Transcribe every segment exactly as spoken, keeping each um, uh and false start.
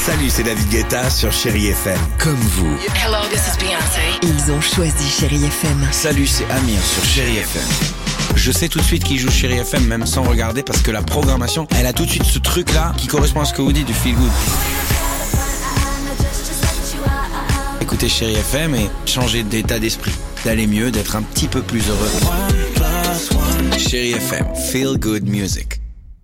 Salut, c'est David Guetta sur Chérie F M. Comme vous. Hello, this is Beyoncé. Ils ont choisi Chérie F M. Salut, c'est Amir sur Chérie F M. Je sais tout de suite qui joue Chérie F M, même sans regarder, parce que la programmation, elle a tout de suite ce truc-là qui correspond à ce que vous dites du feel good. Écoutez Chérie F M et changer d'état d'esprit, d'aller mieux, d'être un petit peu plus heureux. Chérie F M, feel good music.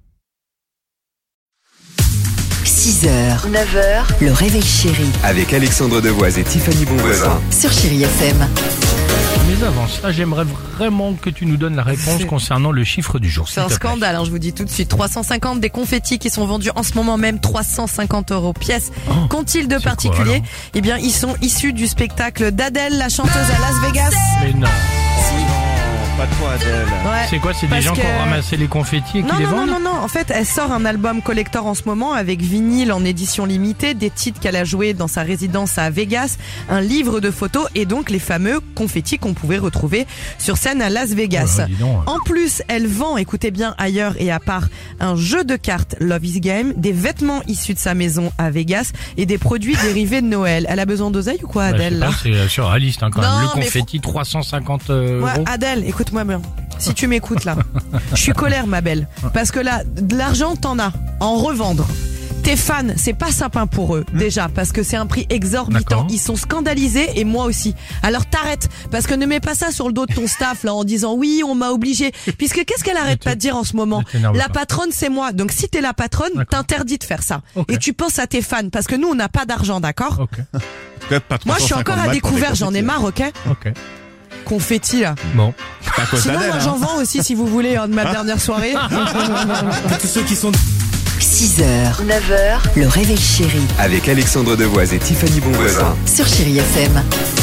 six heures, neuf heures, le réveil chéri Avec Alexandre Devoise et Tiffany Bonvoisin sur Chérie F M. Mais avant ça, j'aimerais vraiment que tu nous donnes la réponse C'est- concernant le chiffre du jour. C'est un scandale, hein, je vous dis tout de suite. trois cent cinquante des confettis qui sont vendus en ce moment même, trois cent cinquante euros pièce. Oh, Qu'ont-ils de c'est quoi, particulier? alors Eh bien, ils sont issus du spectacle d'Adèle, la chanteuse à Las Vegas. Mais non. Pas toi, Adèle. Ouais. C'est quoi? C'est des Parce gens que- qui ont ramassé les confettis et qui Non, les non, non, vendent? non, non. En fait, elle sort un album collector en ce moment avec vinyle en édition limitée, des titres qu'elle a joués dans sa résidence à Vegas, un livre de photos et donc les fameux confettis qu'on pouvait retrouver sur scène à Las Vegas. Oh là, dis donc. En plus, elle vend, écoutez bien, ailleurs et à part, un jeu de cartes Love is Game, des vêtements issus de sa maison à Vegas et des produits dérivés de Noël. Elle a besoin d'oseille ou quoi, Ouais, je sais Adèle, pas, là? c'est sur la liste, hein, quand Non, même. Le mais confetti, trois cent cinquante euros. Ouais, Adèle, écoute-moi bien. Si tu m'écoutes là, je suis colère, ma belle. Parce que là, de l'argent, t'en as. En revendre. Tes fans, c'est pas sympa pour eux, déjà, parce que c'est un prix exorbitant. D'accord. Ils sont scandalisés et moi aussi. Alors t'arrêtes, parce que ne mets pas ça sur le dos de ton staff là en disant oui, on m'a obligé. Puisque qu'est-ce qu'elle arrête pas de dire en ce moment? Ne t'énerve La pas. patronne, c'est moi. Donc si t'es la patronne, D'accord. t'interdis de faire ça. Ok. Et tu penses à tes fans, parce que nous, on n'a pas d'argent, d'accord? Ok, Moi, je suis encore à découvert, j'en ai marre, ok? ok. Confetti là. Bon. Pas à cause Sinon, d'Adèle, moi, hein. j'en vends aussi si vous voulez, hein, de ma dernière soirée. Tous ceux qui sont... six heures, neuf heures, le réveil chéri Avec Alexandre Devoise et Tiffany Bonvoisin sur Chérie F M.